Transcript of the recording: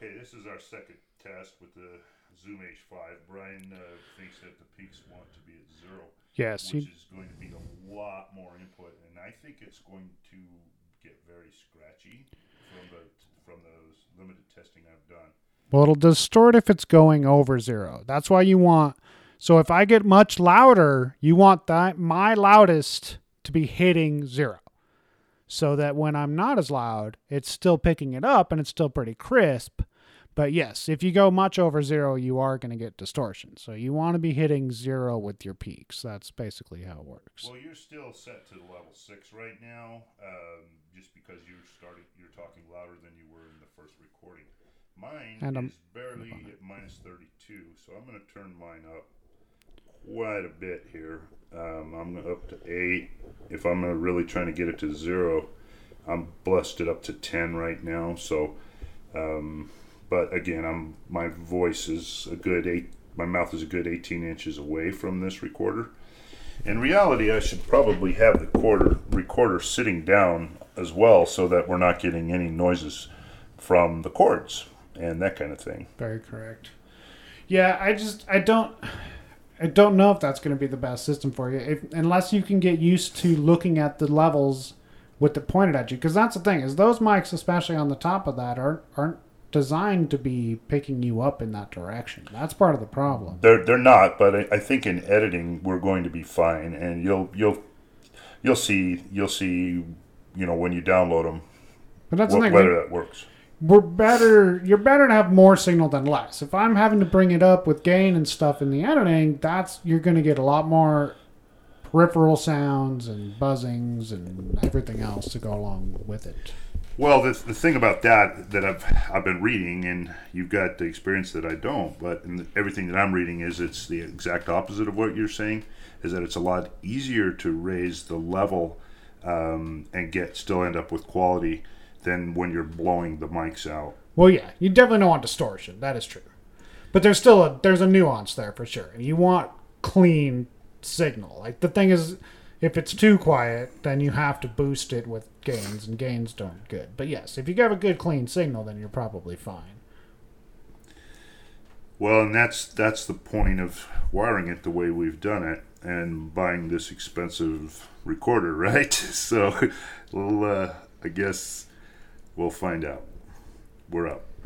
Okay, this is our second test with the Zoom H5. Brian thinks that the peaks want to be at 0, Yes, which is going to be a lot more input, and I think it's going to get very scratchy from the limited testing I've done. well, it'll distort if it's going over 0. That's why you want. So if I get much louder, you want that my loudest to be hitting 0. So that when I'm not as loud, it's still picking it up and it's still pretty crisp. But yes, if you go much over 0, you are going to get distortion. So you want to be hitting 0 with your peaks. That's basically how it works. Well, you're still set to level 6 right now, just because you're talking louder than you were in the first recording. Mine is barely at minus 32, so I'm going to turn mine up quite a bit here. I'm up to 8. If I'm really trying to get it to 0, I'm blessed it up to 10 right now. So, but again, my voice is a good 8. My mouth is a good 18 inches away from this recorder. In reality, I should probably have the recorder sitting down as well, so that we're not getting any noises from the cords and that kind of thing. Very correct. Yeah, I don't know if that's going to be the best system for you, unless you can get used to looking at the levels with it pointed at you. Because that's the thing, is those mics, especially on the top of that, aren't designed to be picking you up in that direction. That's part of the problem. They're not, but I think in editing we're going to be fine, and you'll see when you download them. But that's the thing, whether that works. You're better to have more signal than less. If I'm having to bring it up with gain and stuff in the editing, you're going to get a lot more peripheral sounds and buzzings and everything else to go along with it. Well, the thing about that I've been reading, and you've got the experience that I don't, but everything that I'm reading is it's the exact opposite of what you're saying, is that it's a lot easier to raise the level and still end up with quality than when you're blowing the mics out. Well, yeah, you definitely don't want distortion. That is true. But there's still there's a nuance there for sure. You want clean signal. Like, the thing is, if it's too quiet, then you have to boost it with gains, and gains don't good. But yes, if you have a good clean signal, then you're probably fine. Well, and that's the point of wiring it the way we've done it and buying this expensive recorder, right? So, I guess we'll find out. We're up.